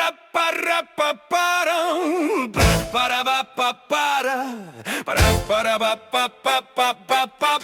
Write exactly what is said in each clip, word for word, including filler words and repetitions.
Пара-пара-па-парам, пара-пара-па-пара, пара-пара-па-па-па-па-па-па.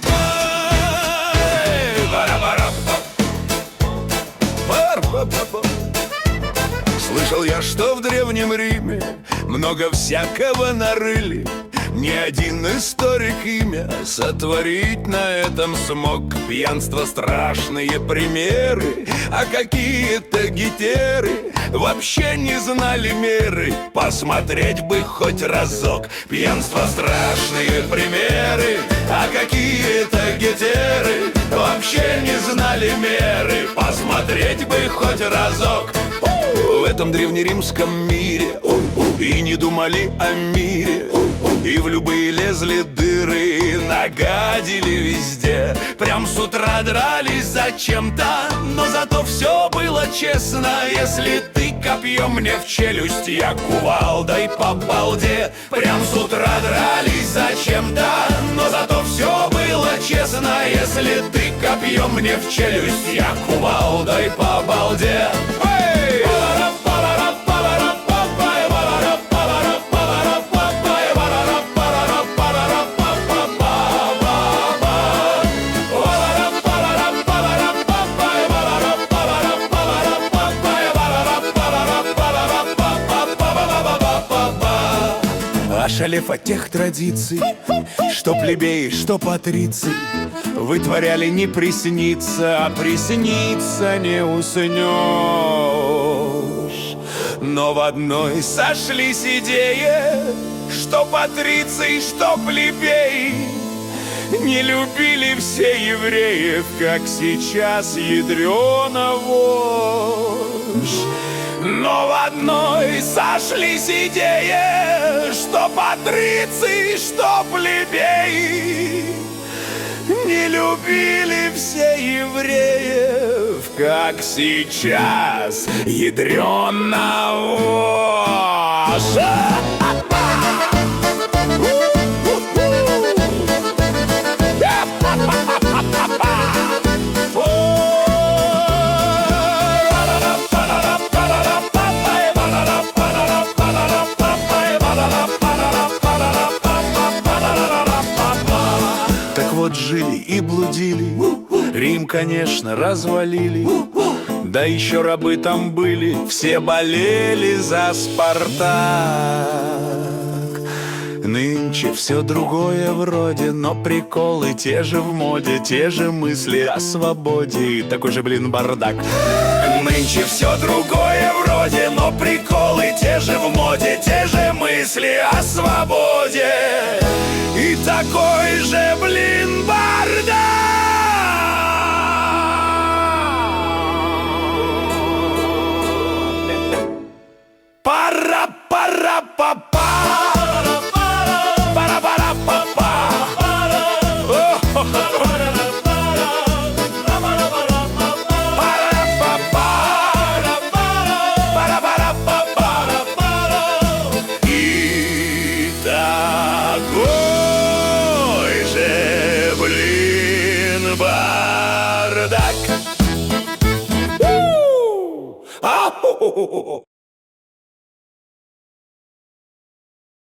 Пара-пара-па. Пара-па-па-па. Слышал я, что в Древнем Риме много всякого нарыли. Ни один историк имя сотворить на этом смог. Пьянство — страшные примеры, а какие-то гетеры вообще не знали меры. Посмотреть бы хоть разок. Пьянство — страшные примеры, а какие-то гетеры вообще не знали меры. Посмотреть бы хоть разок. В этом древнеримском мире и не думали о мире, и в любые лезли дыры, нагадили везде. Прям с утра дрались зачем-то, но зато все было честно. Если ты копьем мне в челюсть, я кувалдой по балде. Прям с утра дрались зачем-то, но зато все было честно. Если ты копьем мне в челюсть, я кувалдой по балде. Ошалев от тех традиций, что плебеи, что патриции вытворяли, не приснится, а приснится не уснешь. Но в одной сошлись идеи, что патриции, что плебеи не любили все евреев, как сейчас ядрёна вошь. Но в одной сошлись идеи, что патриции, что плебеи не любили все евреев, как сейчас ядрёна вошь. Так вот жили и блудили, Рим, конечно, развалили. Да еще рабы там были, все болели за Спартак. Нынче все другое вроде, но приколы те же в моде, те же мысли о свободе и такой же, блин, бардак. Нынче все другое вроде, но приколы те же в моде, те же мысли о свободе и такой же, блин, бардак. Пара-пара-па-па. Бардак.